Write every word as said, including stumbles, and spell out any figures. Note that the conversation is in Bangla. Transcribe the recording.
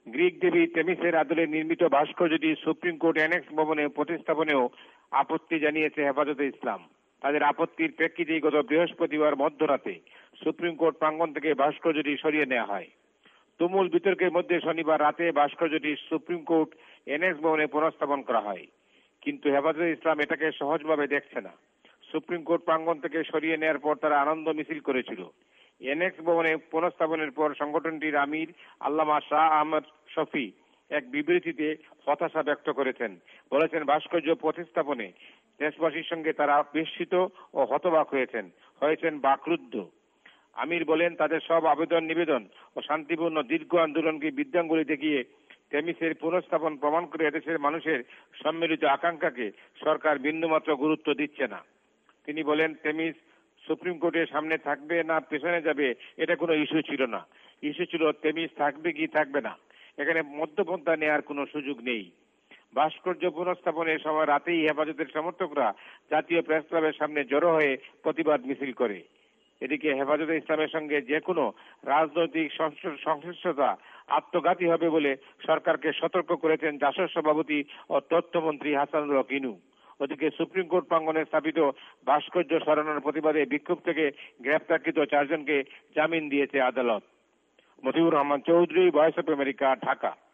গ্রিক দেবী তেমিসের আদলে নির্মিত ভাস্কর্যটি সুপ্রিম কোর্ট অ্যানেক্স ভবনে প্রতিস্থাপনেও আপত্তি জানিয়েছে হেফাজতে ইসলাম। তাদের আপত্তির প্রেক্ষিতেই গত বৃহস্পতিবার মধ্যরাতে সুপ্রিম কোর্ট প্রাঙ্গণ থেকে ভাস্কর্যটি সরিয়ে নেওয়া হয়। তুমুল বিতর্কের মধ্যে শনিবার রাতে ভাস্কর্যটি সুপ্রিম কোর্ট এনএক্স ভবনে পুনঃস্থাপন করা হয়, কিন্তু হেফাজতে ইসলাম এটাকে সহজভাবে দেখছে না। সুপ্রিম কোর্ট প্রাঙ্গণ থেকে সরিয়ে নেওয়ার পর তারা আনন্দ মিছিল করেছিল। এনএক্স ভবনে পুনঃস্থাপনের পর সংগঠনটির আমির আল্লামা শাহ আহমদ শফি এক বিবৃতিতে হতাশা ব্যক্ত করেছেন। বলেছেন, ভাস্কর্য প্রতিস্থাপনে দেশবাসীর সঙ্গে তারা বিস্মিত ও হতবাক হয়েছেন হয়েছেন বাকরুদ্ধ। আমির বলেন, তাদের সব আবেদন নিবেদন ও শান্তিপূর্ণ দীর্ঘ আন্দোলনকে বিদ্যাঙ্গুলি দেখিয়ে তেমিসের পুনঃস্থাপন প্রমাণ করে এদেশের মানুষের সম্মিলিত আকাঙ্ক্ষাকে সরকার বিন্দুমাত্র গুরুত্ব দিচ্ছে না। তিনি বলেন, তেমিস সুপ্রিম কোর্টের সামনে থাকবে না পেছনে যাবে এটা কোনো ইস্যু ছিল না। ইস্যু ছিল তেমিস থাকবে কি থাকবে না। এখানে মধ্যপন্থা নেওয়ার কোনো সুযোগ নেই। ভাস্কর্য পুনঃস্থাপনের সময় রাতেই হেফাজতের সমর্থকরা জাতীয় প্রেস ক্লাবের সামনে জড়ো হয়ে প্রতিবাদ মিছিল করে। এদিকে হেফাজতে ইসলামের সঙ্গে যে কোনো রাজনৈতিক সংশ্লিষ্টতা আত্মঘাতী হবে বলে সরকারকে সতর্ক করেছেন জাসদ সভাপতি ও তথ্যমন্ত্রী হাসানুল হক ইনু। ওদিকে সুপ্রিম কোর্ট প্রাঙ্গণে স্থাপিত ভাস্কর্য সরানোর প্রতিবাদে বিক্ষোভ থেকে গ্রেপ্তারকৃত চারজনকে জামিন দিয়েছে আদালত। Motiur Rahman Chowdhury, voice of America, Dhaka.